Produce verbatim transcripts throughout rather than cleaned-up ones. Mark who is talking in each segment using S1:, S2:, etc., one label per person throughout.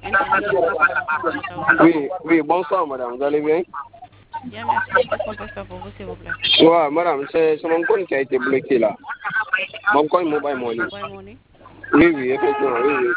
S1: Intelligent, bonsoir. Comment allons-nous?
S2: Oui, oui, bonsoir madame, vous allez bien?
S1: Bien, merci. Qu'est-ce qu'on peut faire pour vous, s'il vous plaît?
S2: Ouais, madame, c'est c'est mon compte qui a été bloqué là. Mon compte mobile money.
S1: Mobile money?
S2: Oui, oui, effectivement, oui,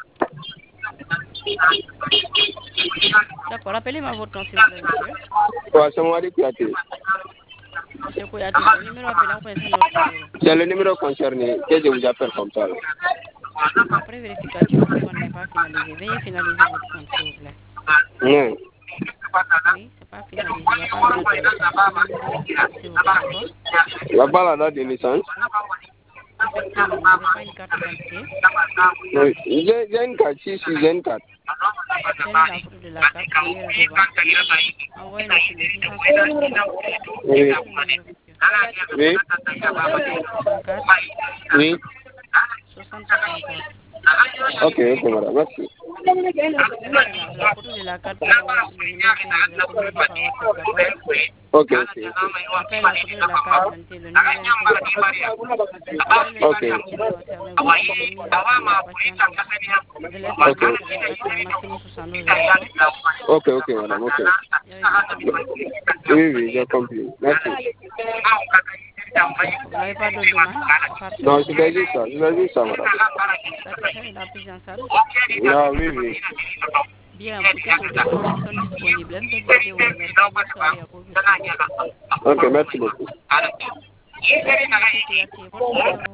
S1: D'accord, rappelez-moi votre nom, s'il vous plaît, monsieur.
S2: oui. Ouais, c'est moi qui a été.
S1: Monsieur Kouyaté, c'est le numéro appelé, ou bien c'est notre numéro?
S2: C'est le numéro concerné que je vous appelle comme ça.
S1: Après vérification, votre compte n'est pas finalisé. Veuillez finaliser votre compte, s'il vous plaît.
S2: Non.
S1: Oui, c'est pas finalisé. Il n'y a pas la date de naissance. Le numéro, s'il vous plaît, d'accord?
S2: Il n'y a pas la date de naissance?
S1: Effectivement, vous n'avez pas une carte d'identité.
S2: Oui, j'ai j'ai une carte, si, si, j'ai une carte.
S1: Prenez la photo de la carte derrière et devant. Envoyez-le sur le six cent soixante-quatre.
S2: Oui.
S1: Quel numéro, monsieur?
S2: Oui.
S1: soixante-quatre,
S2: Oui.
S1: soixante, soixante-quatre.
S2: Ok, ok, madame, merci.
S1: Prenez la, la photo de la carte pour l'envoyer sur le numéro que je vous ai communiqué par WhatsApp, d'accord?
S2: Ok, ok.
S1: Après la photo de la carte d'identité, le numéro inconnu. Après le
S2: Ok.
S1: numéro qui est concerné, vous suivez mise à jour, vous patientez. Délai de
S2: Ok.
S1: traitement c'est vingt-quatre heures, maximum soixante-douze heures, d'accord?
S2: Ok, ok, madame, ok.
S1: Vous avez bien compris?
S2: Oui, oui, j'ai compris. Merci.
S1: D'accord. Vous n'avez pas d'autres demandes à part
S2: Non,
S1: celle-ci?
S2: c'était juste ça, c'était juste ça, madame.
S1: Satisfait de la prise en charge?
S2: Ah, oui, oui.
S1: Bien, pour toutes nos questions qui sont disponibles, M P D D ou merci. Bonne soirée à vous, monsieur.
S2: Ok, merci beaucoup.
S1: Merci, monsieur Kouyaté. Bonne soirée à vous.